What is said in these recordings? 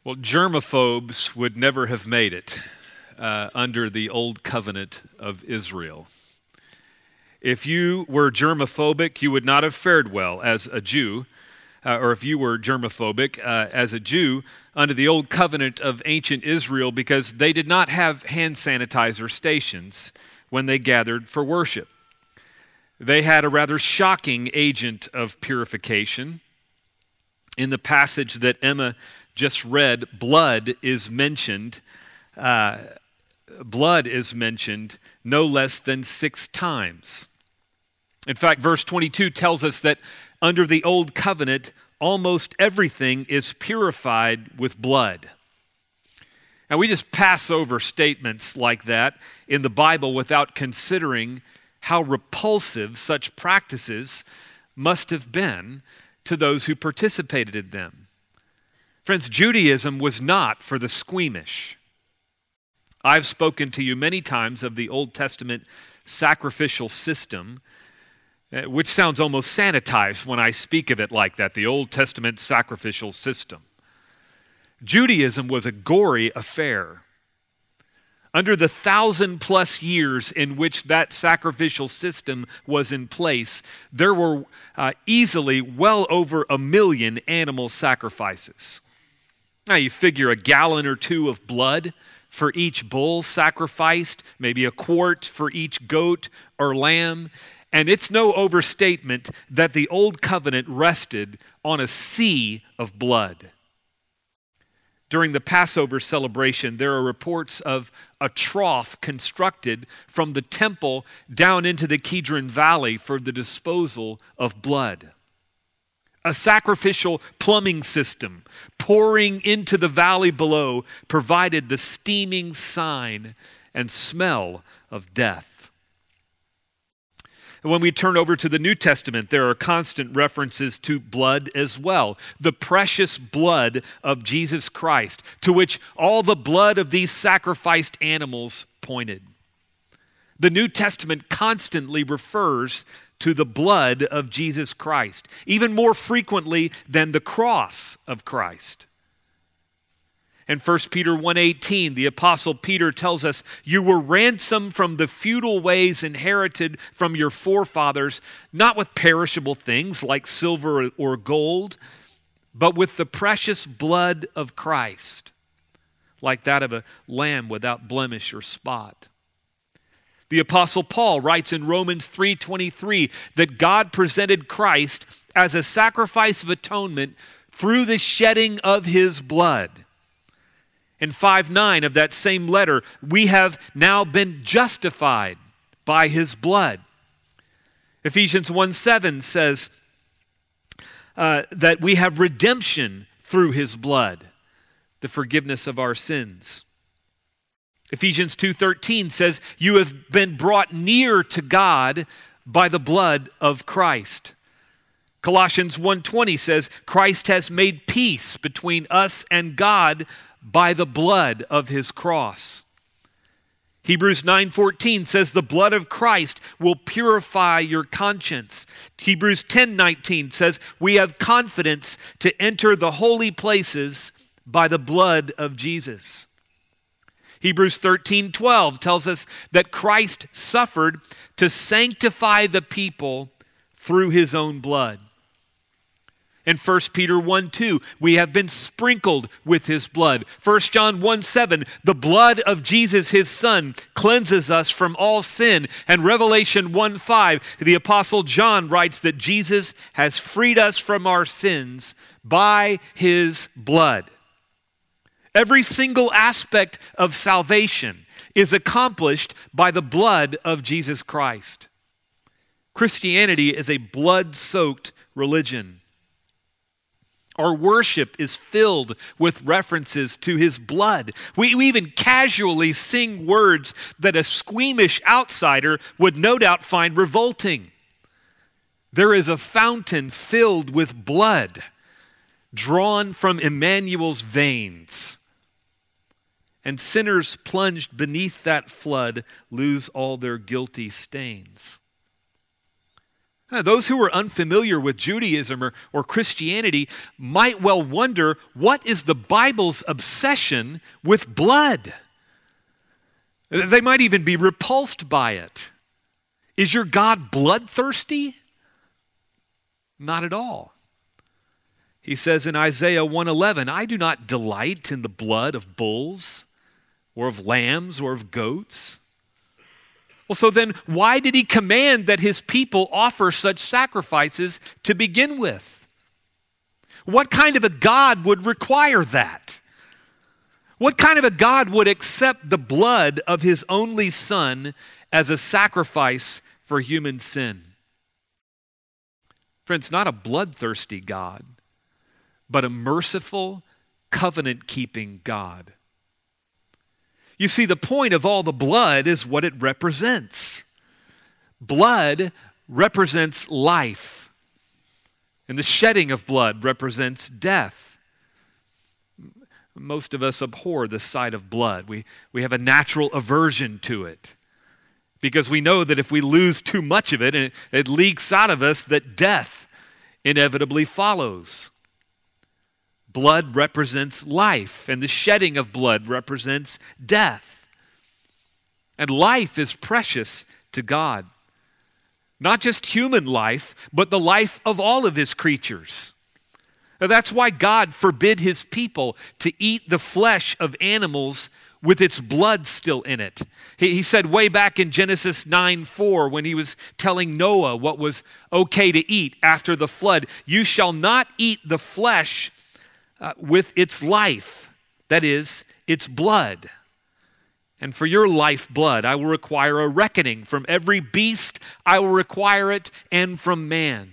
Well, germaphobes would never have made it under the old covenant of Israel. If you were germophobic, you would not have fared well as a Jew, or if you were germophobic as a Jew under the old covenant of ancient Israel, because they did not have hand sanitizer stations when they gathered for worship. They had a rather shocking agent of purification. In the passage that Emma just read, blood is mentioned. Blood is mentioned no less than 6 times. In fact, verse 22 tells us that under the old covenant, almost everything is purified with blood. And we just pass over statements like that in the Bible without considering how repulsive such practices must have been to those who participated in them. Friends, Judaism was not for the squeamish. I've spoken to you many times of the Old Testament sacrificial system, which sounds almost sanitized when I speak of it like that, the Old Testament sacrificial system. Judaism was a gory affair. Under the 1,000+ years in which that sacrificial system was in place, there were easily well over 1 million animal sacrifices. Now you figure a gallon or 2 of blood for each bull sacrificed, maybe a quart for each goat or lamb, and it's no overstatement that the Old Covenant rested on a sea of blood. During the Passover celebration, there are reports of a trough constructed from the temple down into the Kidron Valley for the disposal of blood. A sacrificial plumbing system pouring into the valley below provided the steaming sign and smell of death. When we turn over to the New Testament, there are constant references to blood as well. The precious blood of Jesus Christ, to which all the blood of these sacrificed animals pointed. The New Testament constantly refers to the blood of Jesus Christ, even more frequently than the cross of Christ. In 1 Peter 1:18, the Apostle Peter tells us, "You were ransomed from the futile ways inherited from your forefathers, not with perishable things like silver or gold, but with the precious blood of Christ, like that of a lamb without blemish or spot." The Apostle Paul writes in Romans 3:23 that God presented Christ as a sacrifice of atonement through the shedding of his blood. In 5:9 of that same letter, we have now been justified by his blood. Ephesians 1:7 says that we have redemption through his blood, the forgiveness of our sins. Ephesians 2:13 says, "You have been brought near to God by the blood of Christ." Colossians 1:20 says, "Christ has made peace between us and God by the blood of his cross." Hebrews 9:14 says, "The blood of Christ will purify your conscience." Hebrews 10:19 says, "We have confidence to enter the holy places by the blood of Jesus." Hebrews 13:12 tells us that Christ suffered to sanctify the people through his own blood. In 1 Peter 1:2, we have been sprinkled with his blood. 1 John 1:7, the blood of Jesus, his son, cleanses us from all sin. And Revelation 1:5, the Apostle John writes that Jesus has freed us from our sins by his blood. Every single aspect of salvation is accomplished by the blood of Jesus Christ. Christianity is a blood-soaked religion. Our worship is filled with references to his blood. We even casually sing words that a squeamish outsider would no doubt find revolting. There is a fountain filled with blood drawn from Emmanuel's veins. And sinners plunged beneath that flood lose all their guilty stains. Those who are unfamiliar with Judaism or Christianity might well wonder, what is the Bible's obsession with blood? They might even be repulsed by it. Is your God bloodthirsty? Not at all. He says in Isaiah 1:11, I do not delight in the blood of bulls or of lambs or of goats. Well, so then why did he command that his people offer such sacrifices to begin with? What kind of a God would require that? What kind of a God would accept the blood of his only son as a sacrifice for human sin? Friends, not a bloodthirsty God, but a merciful, covenant-keeping God. You see, the point of all the blood is what it represents. Blood represents life, and the shedding of blood represents death. Most of us abhor the sight of blood. We have a natural aversion to it because we know that if we lose too much of it and it leaks out of us, that death inevitably follows. Blood represents life, and the shedding of blood represents death. And life is precious to God. Not just human life, but the life of all of his creatures. Now, that's why God forbid his people to eat the flesh of animals with its blood still in it. He said way back in Genesis 9:4, when he was telling Noah what was okay to eat after the flood, you shall not eat the flesh with its life, that is, its blood. And for your lifeblood, I will require a reckoning. From every beast, I will require it, and from man.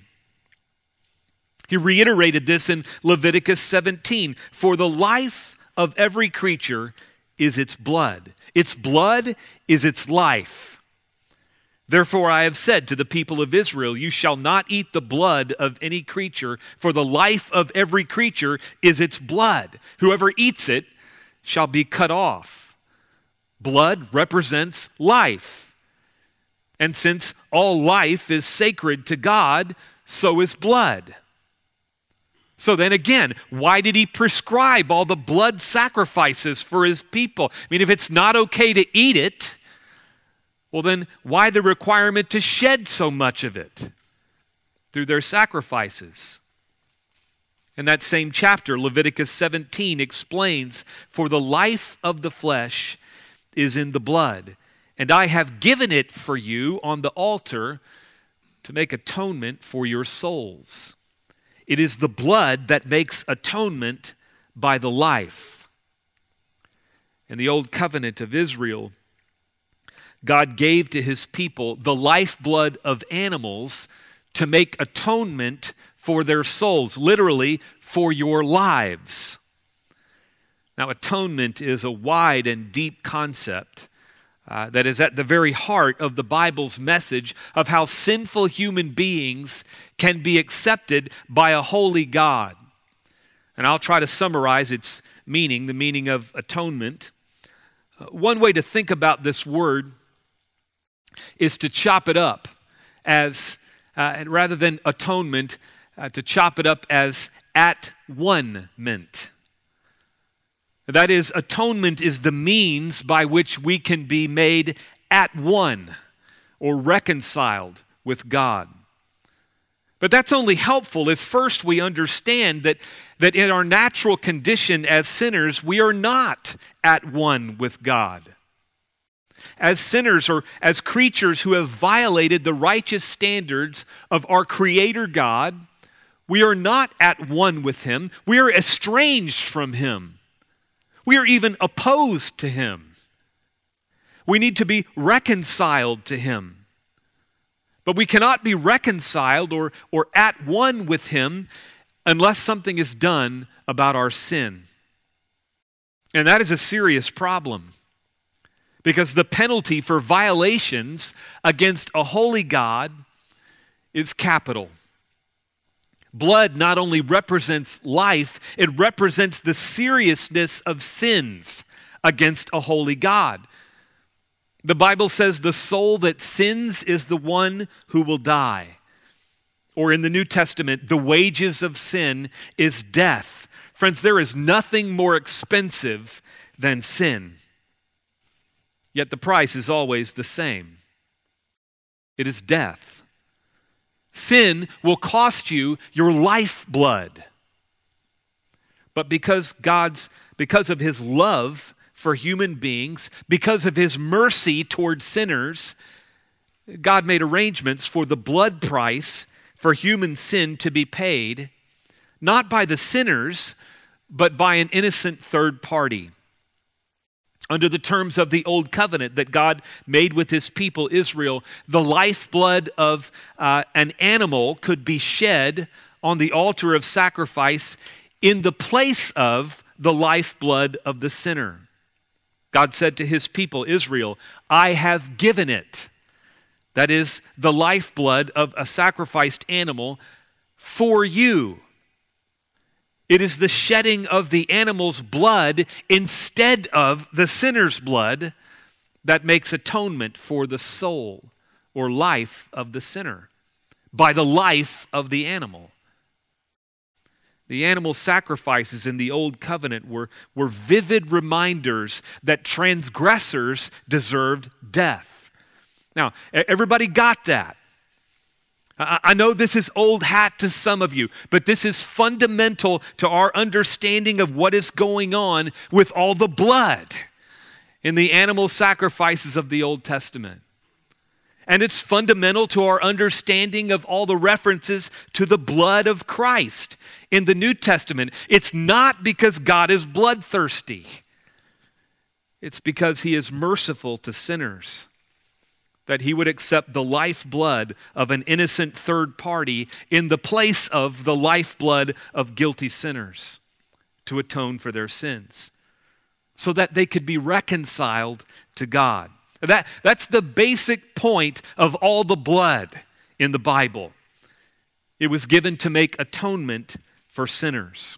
He reiterated this in Leviticus 17. For the life of every creature is its blood. Its blood is its life. Therefore I have said to the people of Israel, you shall not eat the blood of any creature, for the life of every creature is its blood. Whoever eats it shall be cut off. Blood represents life. And since all life is sacred to God, so is blood. So then again, why did he prescribe all the blood sacrifices for his people? I mean, if it's not okay to eat it, well then why the requirement to shed so much of it through their sacrifices? In that same chapter, Leviticus 17 explains, for the life of the flesh is in the blood, and I have given it for you on the altar to make atonement for your souls. It is the blood that makes atonement by the life. In the old covenant of Israel, God gave to his people the lifeblood of animals to make atonement for their souls, literally for your lives. Now, atonement is a wide and deep concept that is at the very heart of the Bible's message of how sinful human beings can be accepted by a holy God. And I'll try to summarize its meaning, the meaning of atonement. One way to think about this word is to chop it up as, rather than atonement, to chop it up as at-one-ment. That is, atonement is the means by which we can be made at one or reconciled with God. But that's only helpful if first we understand that in our natural condition as sinners, we are not at one with God. As sinners or as creatures who have violated the righteous standards of our Creator God, we are not at one with Him. We are estranged from Him. We are even opposed to Him. We need to be reconciled to Him. But we cannot be reconciled or at one with Him unless something is done about our sin. And that is a serious problem, because the penalty for violations against a holy God is capital. Blood not only represents life, it represents the seriousness of sins against a holy God. The Bible says the soul that sins is the one who will die. or in the New Testament, the wages of sin is death. Friends, there is nothing more expensive than sin. Yet the price is always the same. It is death. Sin will cost you your lifeblood. But because of his love for human beings, because of his mercy toward sinners, God made arrangements for the blood price for human sin to be paid, not by the sinners, but by an innocent third party. Under the terms of the old covenant that God made with his people Israel, the lifeblood of an animal could be shed on the altar of sacrifice in the place of the lifeblood of the sinner. God said to his people Israel, I have given it. That is the lifeblood of a sacrificed animal for you. It is the shedding of the animal's blood instead of the sinner's blood that makes atonement for the soul or life of the sinner by the life of the animal. The animal sacrifices in the old covenant were vivid reminders that transgressors deserved death. Now, everybody got that. I know this is old hat to some of you, but this is fundamental to our understanding of what is going on with all the blood in the animal sacrifices of the Old Testament. And it's fundamental to our understanding of all the references to the blood of Christ in the New Testament. It's not because God is bloodthirsty. It's because he is merciful to sinners, that he would accept the lifeblood of an innocent third party in the place of the lifeblood of guilty sinners to atone for their sins, so that they could be reconciled to God. That's the basic point of all the blood in the Bible. It was given to make atonement for sinners.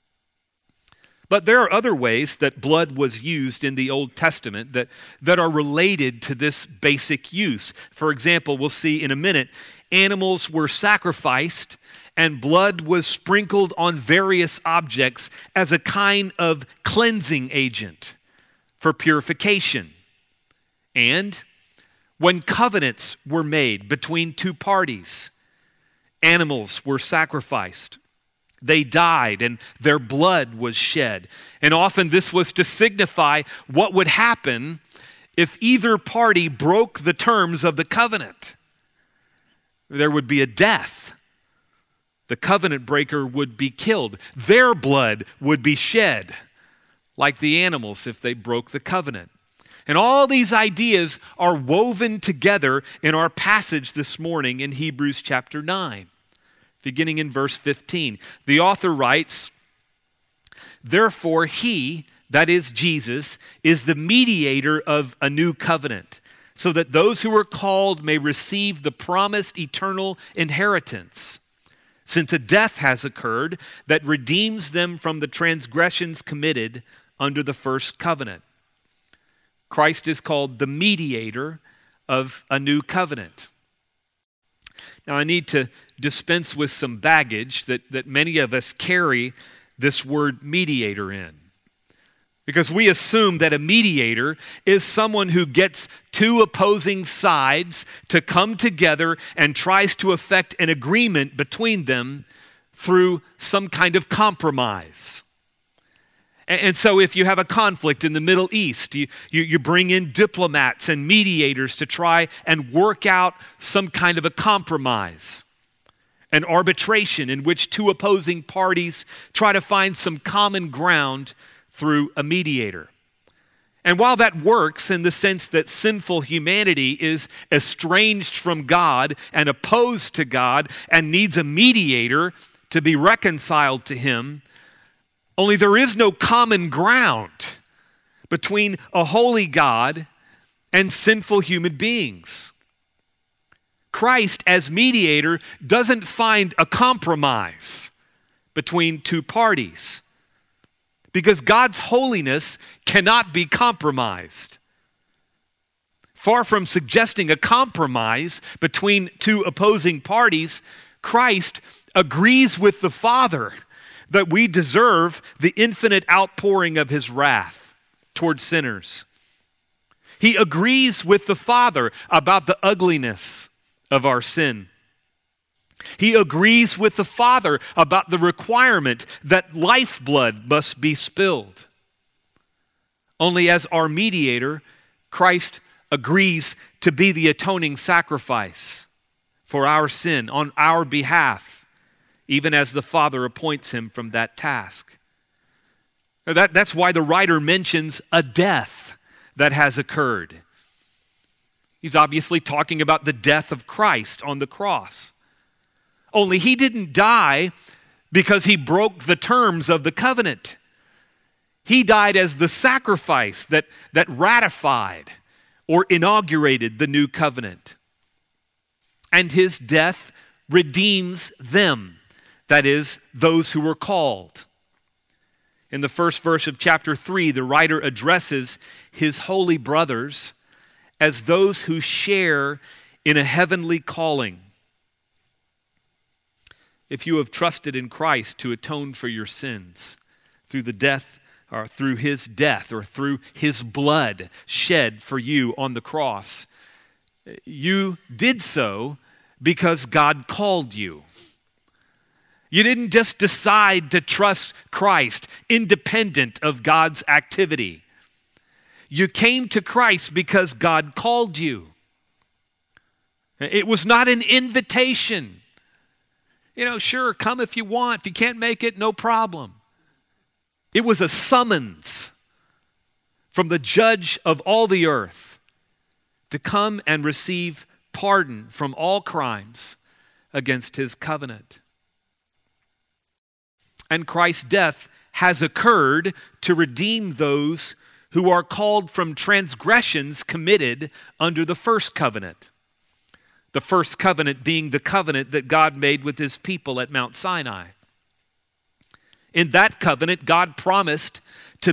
But there are other ways that blood was used in the Old Testament that are related to this basic use. For example, we'll see in a minute, animals were sacrificed and blood was sprinkled on various objects as a kind of cleansing agent for purification. And when covenants were made between two parties, animals were sacrificed. They died and their blood was shed. And often this was to signify what would happen if either party broke the terms of the covenant. There would be a death. The covenant breaker would be killed. Their blood would be shed, like the animals if they broke the covenant. And all these ideas are woven together in our passage this morning in Hebrews chapter 9. Beginning in verse 15. The author writes, therefore he, that is Jesus, is the mediator of a new covenant, so that those who are called may receive the promised eternal inheritance, since a death has occurred that redeems them from the transgressions committed under the first covenant. Christ is called the mediator of a new covenant. Now, I need to dispense with some baggage that many of us carry this word mediator in. Because we assume that a mediator is someone who gets two opposing sides to come together and tries to effect an agreement between them through some kind of compromise. And so if you have a conflict in the Middle East, you bring in diplomats and mediators to try and work out some kind of a compromise, an arbitration in which two opposing parties try to find some common ground through a mediator. And while that works in the sense that sinful humanity is estranged from God and opposed to God and needs a mediator to be reconciled to him, only there is no common ground between a holy God and sinful human beings. Christ, as mediator, doesn't find a compromise between two parties because God's holiness cannot be compromised. Far from suggesting a compromise between two opposing parties, Christ agrees with the Father that we deserve the infinite outpouring of his wrath towards sinners. He agrees with the Father about the ugliness of our sin. He agrees with the Father about the requirement that lifeblood must be spilled. Only as our mediator, Christ agrees to be the atoning sacrifice for our sin on our behalf, even as the Father appoints him from that task. That's why the writer mentions a death that has occurred. He's obviously talking about the death of Christ on the cross. Only he didn't die because he broke the terms of the covenant. He died as the sacrifice that ratified or inaugurated the new covenant. And his death redeems them, that is, those who were called. In the first verse of chapter 3, the writer addresses his holy brothers as those who share in a heavenly calling. If you have trusted in Christ to atone for your sins through the death, or through his death, or through his blood shed for you on the cross, you did so because God called you. You didn't just decide to trust Christ independent of God's activity. You came to Christ because God called you. It was not an invitation. Sure, come if you want. If you can't make it, no problem. It was a summons from the judge of all the earth to come and receive pardon from all crimes against his covenant. And Christ's death has occurred to redeem those who are called from transgressions committed under the first covenant. The first covenant being the covenant that God made with his people at Mount Sinai. In that covenant, God promised to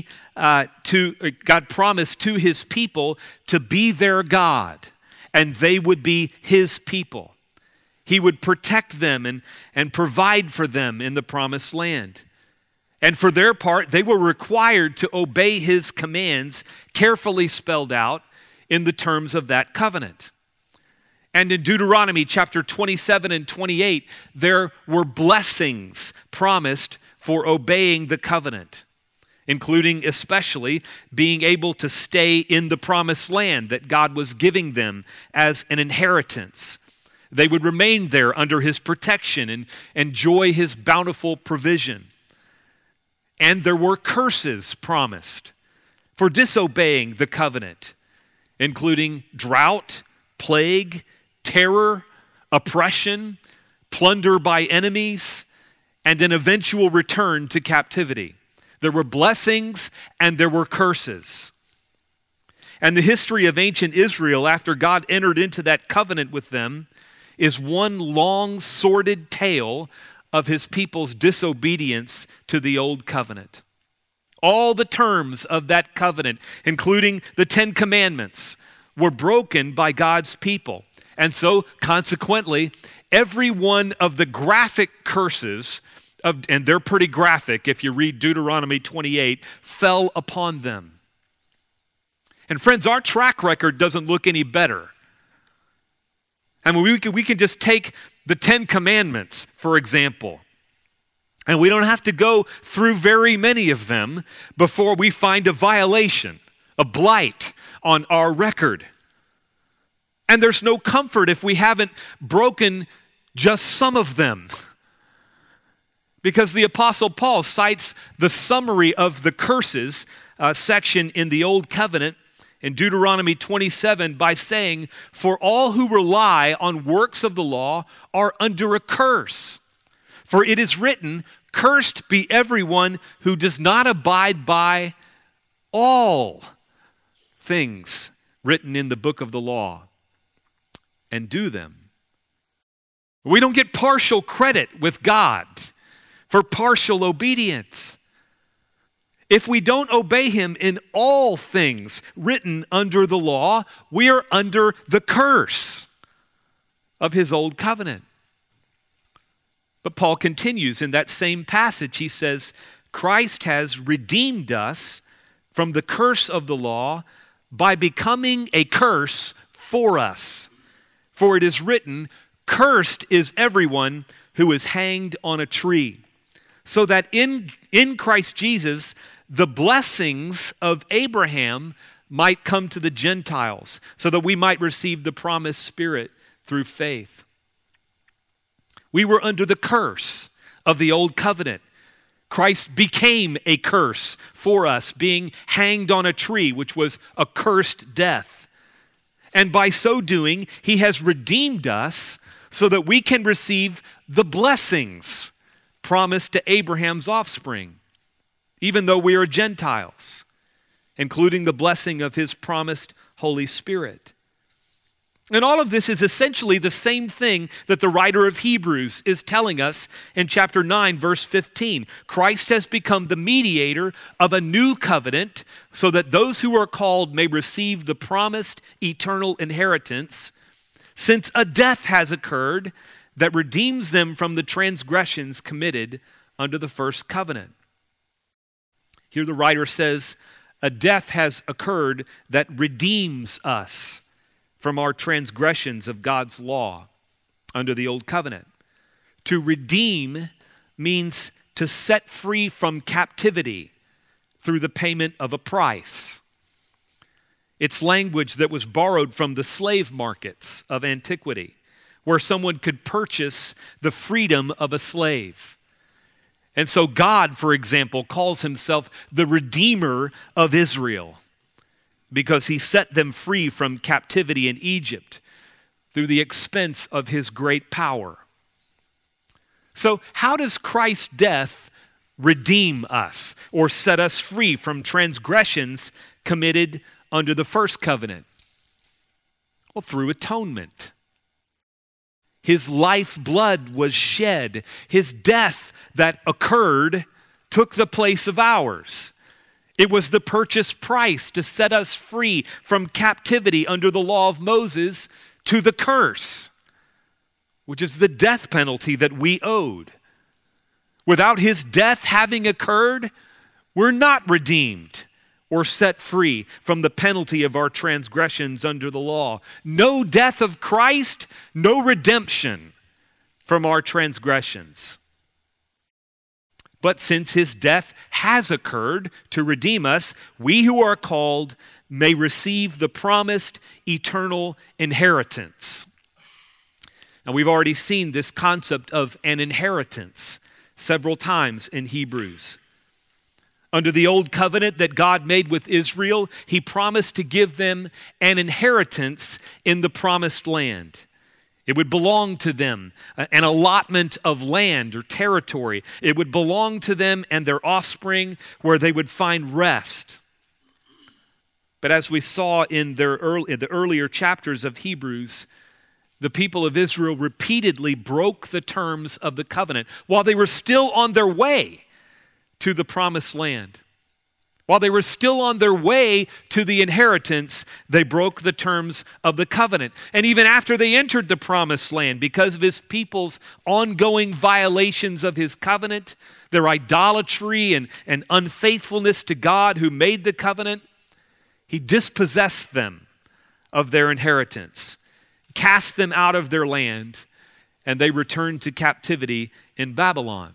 his people to be their God, and they would be his people. He would protect them and provide for them in the promised land. And for their part, they were required to obey his commands, carefully spelled out in the terms of that covenant. And in Deuteronomy chapter 27 and 28, there were blessings promised for obeying the covenant, including especially being able to stay in the promised land that God was giving them as an inheritance. They would remain there under his protection and enjoy his bountiful provision. And there were curses promised for disobeying the covenant, including drought, plague, terror, oppression, plunder by enemies, and an eventual return to captivity. There were blessings and there were curses. And the history of ancient Israel after God entered into that covenant with them is one long sordid tale of his people's disobedience to the old covenant. All the terms of that covenant, including the 10 Commandments, were broken by God's people. And so, consequently, every one of the graphic curses, and they're pretty graphic if you read Deuteronomy 28, fell upon them. And friends, our track record doesn't look any better. I mean, we can just take the 10 Commandments, for example, and we don't have to go through very many of them before we find a violation, a blight on our record. And there's no comfort if we haven't broken just some of them. Because the Apostle Paul cites the summary of the curses section in the Old Covenant in Deuteronomy 27 by saying, "For all who rely on works of the law are under a curse. For it is written, cursed be everyone who does not abide by all things written in the book of the law and do them." We don't get partial credit with God for partial obedience. If we don't obey him in all things written under the law, we are under the curse of his old covenant. But Paul continues in that same passage. He says, Christ has redeemed us from the curse of the law by becoming a curse for us. For it is written, cursed is everyone who is hanged on a tree. So that in Christ Jesus, the blessings of Abraham might come to the Gentiles, so that we might receive the promised Spirit through faith. We were under the curse of the old covenant. Christ became a curse for us, being hanged on a tree, which was a cursed death. And by so doing, he has redeemed us so that we can receive the blessings promised to Abraham's offspring, even though we are Gentiles, including the blessing of his promised Holy Spirit. And all of this is essentially the same thing that the writer of Hebrews is telling us in chapter 9, verse 15. Christ has become the mediator of a new covenant so that those who are called may receive the promised eternal inheritance, since a death has occurred that redeems them from the transgressions committed under the first covenant. Here the writer says, a death has occurred that redeems us from our transgressions of God's law under the old covenant. To redeem means to set free from captivity through the payment of a price. It's language that was borrowed from the slave markets of antiquity, where someone could purchase the freedom of a slave. And so God, for example, calls himself the Redeemer of Israel, because he set them free from captivity in Egypt through the expense of his great power. So how does Christ's death redeem us or set us free from transgressions committed under the first covenant? Well, through atonement. His lifeblood was shed. His death that occurred took the place of ours. It was the purchase price to set us free from captivity under the law of Moses to the curse, which is the death penalty that we owed. Without his death having occurred, we're not redeemed or set free from the penalty of our transgressions under the law. No death of Christ, no redemption from our transgressions. But since his death has occurred to redeem us, we who are called may receive the promised eternal inheritance. Now, we've already seen this concept of an inheritance several times in Hebrews. Under the old covenant that God made with Israel, he promised to give them an inheritance in the promised land. It would belong to them, an allotment of land or territory. It would belong to them and their offspring, where they would find rest. But as we saw in the earlier chapters of Hebrews, the people of Israel repeatedly broke the terms of the covenant while they were still on their way to the promised land. While they were still on their way to the inheritance, they broke the terms of the covenant. And even after they entered the promised land, because of his people's ongoing violations of his covenant, their idolatry and unfaithfulness to God who made the covenant, he dispossessed them of their inheritance, cast them out of their land, and they returned to captivity in Babylon.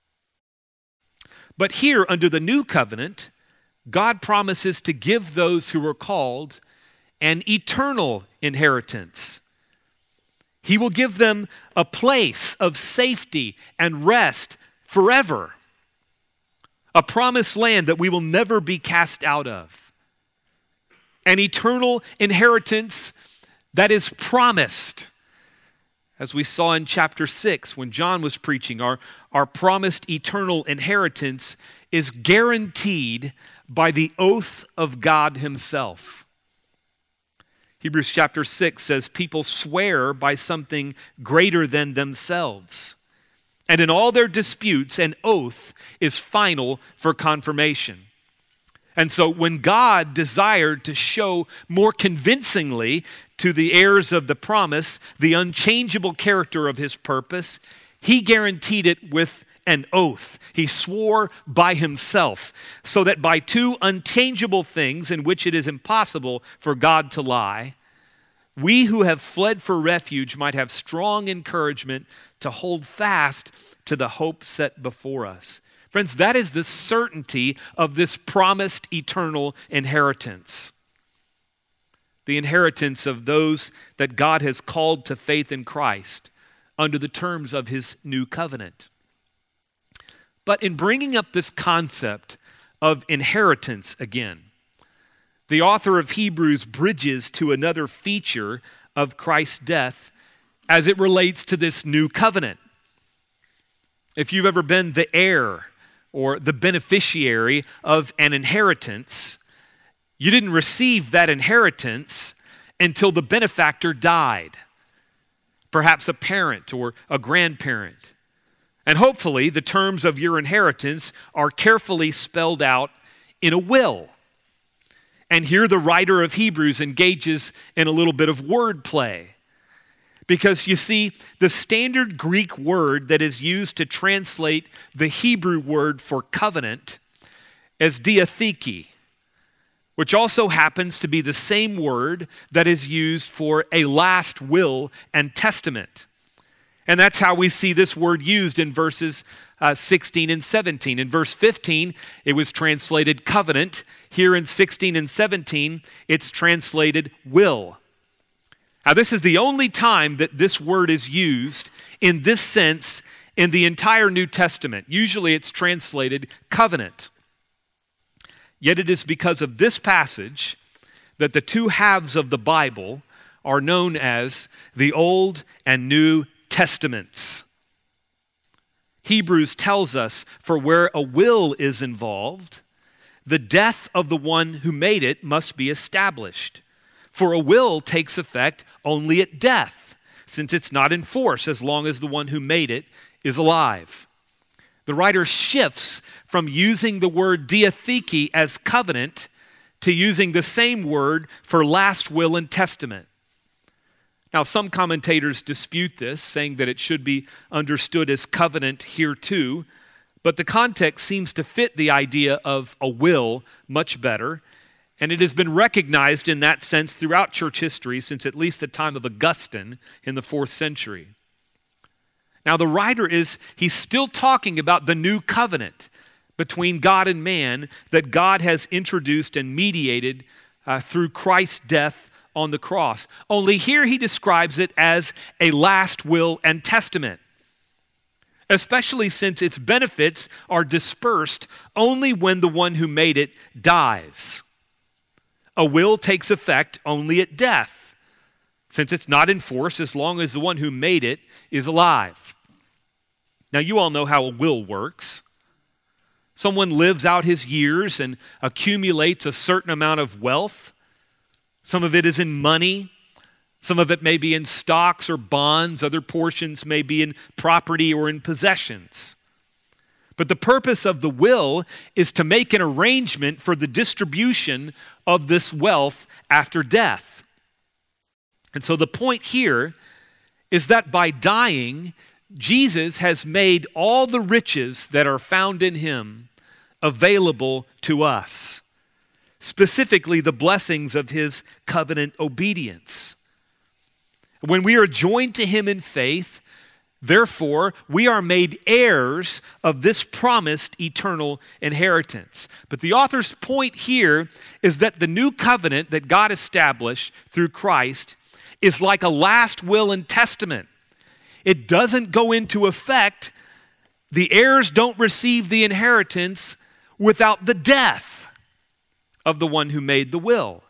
But here, under the new covenant, God promises to give those who are called an eternal inheritance. He will give them a place of safety and rest forever. A promised land that we will never be cast out of. An eternal inheritance that is promised. As we saw in chapter 6 when John was preaching, our promised eternal inheritance is guaranteed by the oath of God himself. Hebrews chapter 6 says people swear by something greater than themselves. And in all their disputes, an oath is final for confirmation. And so when God desired to show more convincingly to the heirs of the promise the unchangeable character of his purpose, He guaranteed it with an oath. He swore by himself, so that by two unchangeable things in which it is impossible for God to lie, we who have fled for refuge might have strong encouragement to hold fast to the hope set before us. Friends, that is the certainty of this promised eternal inheritance. The inheritance of those that God has called to faith in Christ under the terms of his new covenant. But in bringing up this concept of inheritance again, the author of Hebrews bridges to another feature of Christ's death as it relates to this new covenant. If you've ever been the heir or the beneficiary of an inheritance, you didn't receive that inheritance until the benefactor died. Perhaps a parent or a grandparent. And hopefully the terms of your inheritance are carefully spelled out in a will. And here the writer of Hebrews engages in a little bit of wordplay. Because you see, the standard Greek word that is used to translate the Hebrew word for covenant is diatheke, which also happens to be the same word that is used for a last will and testament. And that's how we see this word used in verses 16 and 17. In verse 15, it was translated covenant. Here in 16 and 17, it's translated will. Now, this is the only time that this word is used in this sense in the entire New Testament. Usually it's translated covenant. Yet it is because of this passage that the two halves of the Bible are known as the Old and New Testaments. Hebrews tells us, for where a will is involved, the death of the one who made it must be established. For a will takes effect only at death, since it's not in force as long as the one who made it is alive. The writer shifts from using the word diatheke as covenant to using the same word for last will and testament. Now, some commentators dispute this, saying that it should be understood as covenant here too, but the context seems to fit the idea of a will much better, and it has been recognized in that sense throughout church history since at least the time of Augustine in the 4th century. Now, the writer he's still talking about the new covenant between God and man that God has introduced and mediated through Christ's death on the cross. Only here he describes it as a last will and testament, especially since its benefits are dispersed only when the one who made it dies. A will takes effect only at death, since it's not in force as long as the one who made it is alive. Now, you all know how a will works. Someone lives out his years and accumulates a certain amount of wealth. Some of it is in money. Some of it may be in stocks or bonds. Other portions may be in property or in possessions. But the purpose of the will is to make an arrangement for the distribution of this wealth after death. And so the point here is that by dying, Jesus has made all the riches that are found in him available to us, specifically the blessings of his covenant obedience. When we are joined to him in faith, therefore, we are made heirs of this promised eternal inheritance. But the author's point here is that the new covenant that God established through Christ is like a last will and testament. It doesn't go into effect. The heirs don't receive the inheritance without the death of the one who made the will.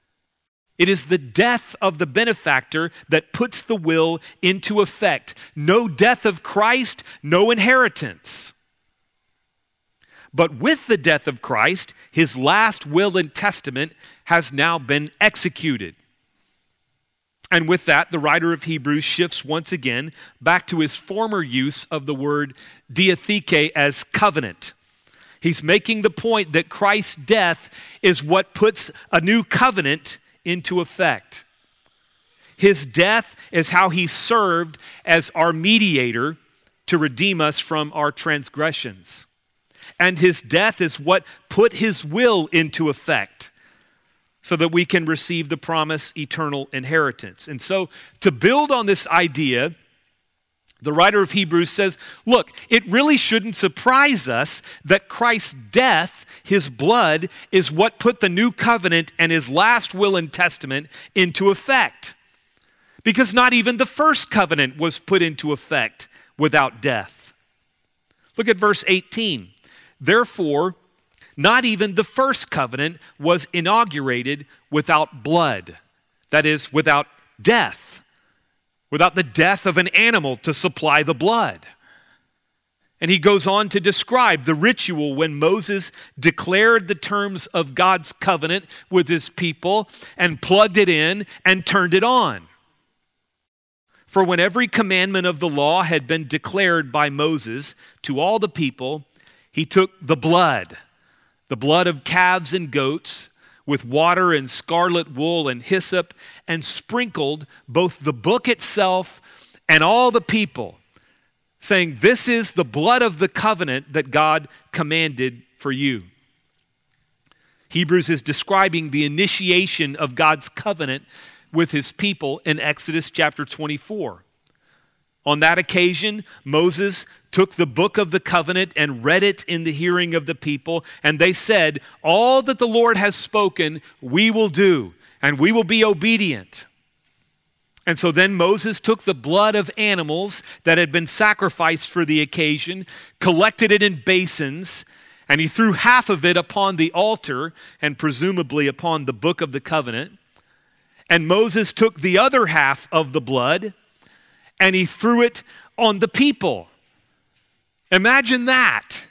It is the death of the benefactor that puts the will into effect. No death of Christ, no inheritance. But with the death of Christ, his last will and testament has now been executed. And with that, the writer of Hebrews shifts once again back to his former use of the word diatheke as covenant. He's making the point that Christ's death is what puts a new covenant into effect. His death is how he served as our mediator to redeem us from our transgressions. And his death is what put his will into effect so that we can receive the promised eternal inheritance. And so to build on this idea, the writer of Hebrews says, look, it really shouldn't surprise us that Christ's death, his blood, is what put the new covenant and his last will and testament into effect. Because not even the first covenant was put into effect without death. Look at verse 18. Therefore, not even the first covenant was inaugurated without blood. That is, without death. Without the death of an animal to supply the blood. And he goes on to describe the ritual when Moses declared the terms of God's covenant with his people and plugged it in and turned it on. For when every commandment of the law had been declared by Moses to all the people, he took the blood of calves and goats, with water and scarlet wool and hyssop, and sprinkled both the book itself and all the people, saying, "This is the blood of the covenant that God commanded for you." Hebrews is describing the initiation of God's covenant with his people in Exodus chapter 24. On that occasion, Moses took the book of the covenant and read it in the hearing of the people, and they said, "All that the Lord has spoken, we will do, and we will be obedient." And so then Moses took the blood of animals that had been sacrificed for the occasion, collected it in basins, and he threw half of it upon the altar and presumably upon the book of the covenant. And Moses took the other half of the blood and he threw it on the people. Imagine that.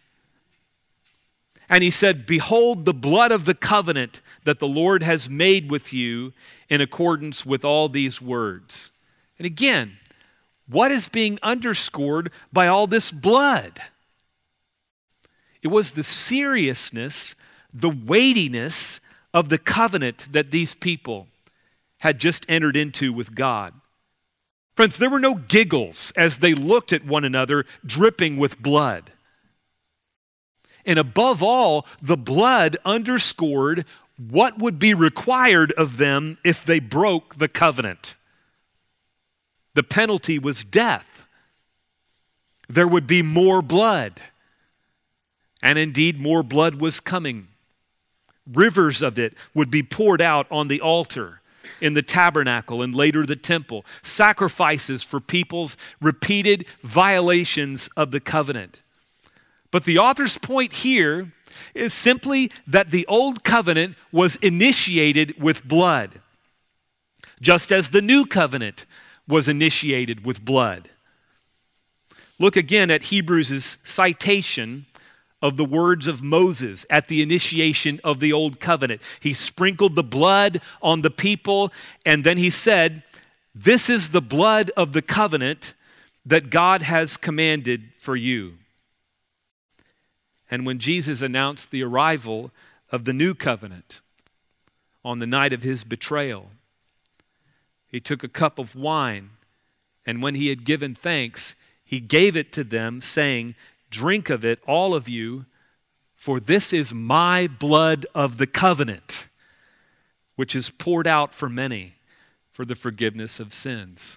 And he said, "Behold the blood of the covenant that the Lord has made with you in accordance with all these words." And again, what is being underscored by all this blood? It was the seriousness, the weightiness of the covenant that these people had just entered into with God. Friends, there were no giggles as they looked at one another dripping with blood. And above all, the blood underscored what would be required of them if they broke the covenant. The penalty was death. There would be more blood. And indeed, more blood was coming. Rivers of it would be poured out on the altar, in the tabernacle, and later the temple. Sacrifices for people's repeated violations of the covenant. But the author's point here is simply that the old covenant was initiated with blood, just as the new covenant was initiated with blood. Look again at Hebrews' citation of the words of Moses at the initiation of the old covenant. He sprinkled the blood on the people, and then he said, "This is the blood of the covenant that God has commanded for you." And when Jesus announced the arrival of the new covenant on the night of his betrayal, he took a cup of wine, and when he had given thanks, he gave it to them, saying, "Drink of it, all of you, for this is my blood of the covenant, which is poured out for many for the forgiveness of sins."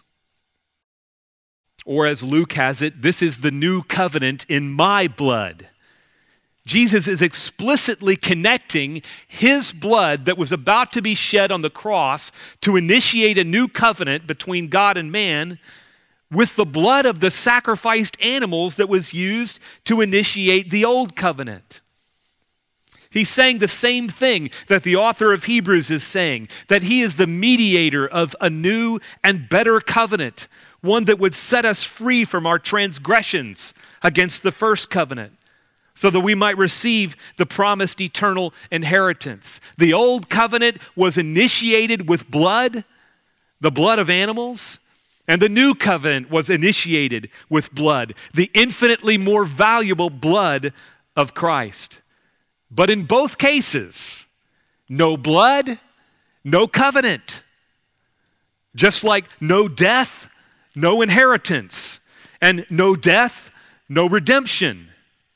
Or as Luke has it, "This is the new covenant in my blood." Jesus is explicitly connecting his blood that was about to be shed on the cross to initiate a new covenant between God and man with the blood of the sacrificed animals that was used to initiate the old covenant. He's saying the same thing that the author of Hebrews is saying, that he is the mediator of a new and better covenant, one that would set us free from our transgressions against the first covenant, so that we might receive the promised eternal inheritance. The old covenant was initiated with blood, the blood of animals, and the new covenant was initiated with blood, the infinitely more valuable blood of Christ. But in both cases, no blood, no covenant. Just like no death, no inheritance. And no death, no redemption.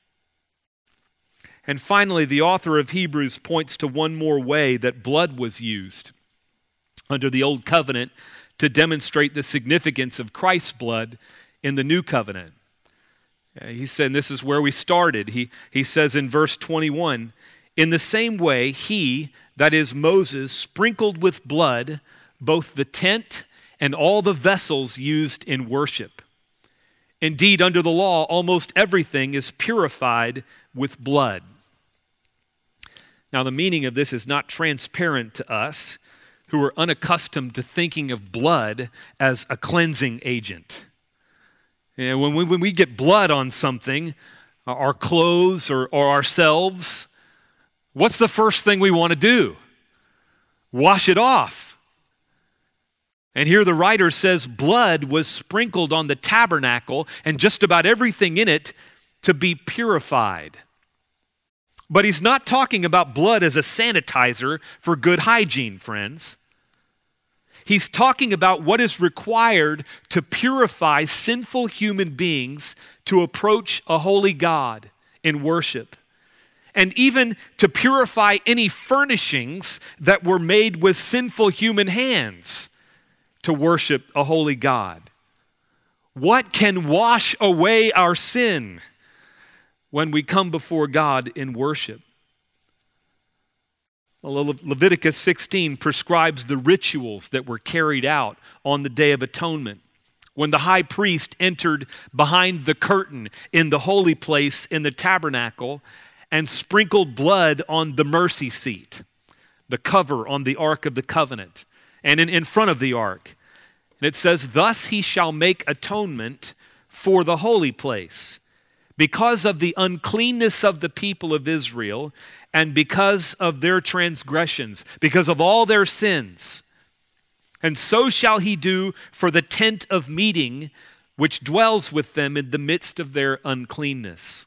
And finally, the author of Hebrews points to one more way that blood was used under the Old Covenant to demonstrate the significance of Christ's blood in the New Covenant. He said, and this is where we started, he says in verse 21, in the same way he, that is Moses, sprinkled with blood both the tent and all the vessels used in worship. Indeed, under the law, almost everything is purified with blood. Now, the meaning of this is not transparent to us who are unaccustomed to thinking of blood as a cleansing agent. And when we get blood on something, our clothes or ourselves, what's the first thing we want to do? Wash it off. And here the writer says blood was sprinkled on the tabernacle and just about everything in it to be purified. But he's not talking about blood as a sanitizer for good hygiene, friends. He's talking about what is required to purify sinful human beings to approach a holy God in worship, and even to purify any furnishings that were made with sinful human hands to worship a holy God. What can wash away our sin when we come before God in worship? Well, Leviticus 16 prescribes the rituals that were carried out on the Day of Atonement, when the high priest entered behind the curtain in the holy place in the tabernacle and sprinkled blood on the mercy seat, the cover on the Ark of the Covenant, and in front of the Ark. And it says, thus he shall make atonement for the holy place, because of the uncleanness of the people of Israel, and because of their transgressions, because of all their sins. And so shall he do for the tent of meeting, which dwells with them in the midst of their uncleanness.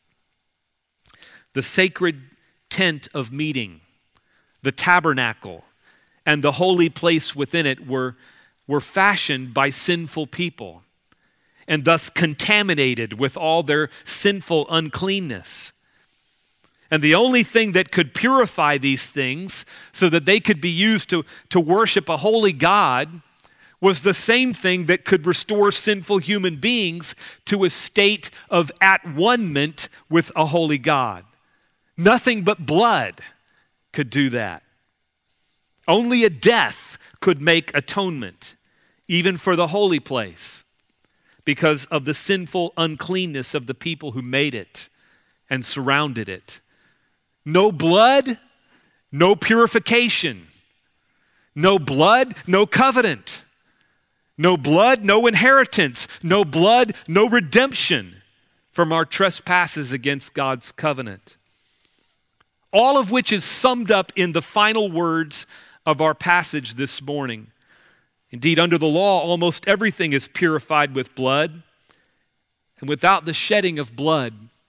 The sacred tent of meeting, the tabernacle, and the holy place within it were fashioned by sinful people, and thus contaminated with all their sinful uncleanness. And the only thing that could purify these things so that they could be used to worship a holy God was the same thing that could restore sinful human beings to a state of at-one-ment with a holy God. Nothing but blood could do that. Only a death could make atonement, even for the holy place, because of the sinful uncleanness of the people who made it and surrounded it. No blood, no purification. No blood, no covenant. No blood, no inheritance. No blood, no redemption from our trespasses against God's covenant. All of which is summed up in the final words of our passage this morning. Indeed, under the law, almost everything is purified with blood. And without the shedding of blood,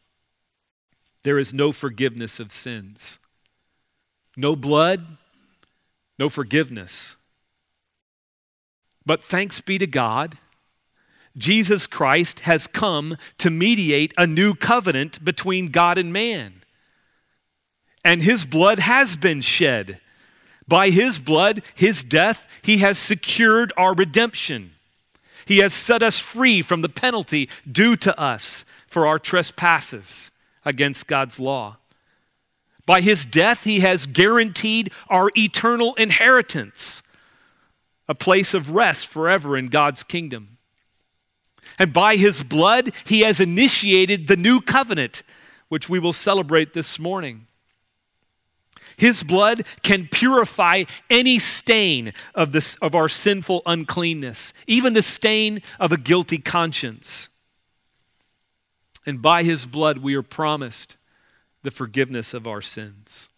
there is no forgiveness of sins. No blood, no forgiveness. But thanks be to God, Jesus Christ has come to mediate a new covenant between God and man. And his blood has been shed. By his blood, his death, he has secured our redemption. He has set us free from the penalty due to us for our trespasses against God's law. By his death, he has guaranteed our eternal inheritance, a place of rest forever in God's kingdom. And by his blood, he has initiated the new covenant, which we will celebrate this morning. His blood can purify any stain of our sinful uncleanness, even the stain of a guilty conscience. And by his blood, we are promised the forgiveness of our sins.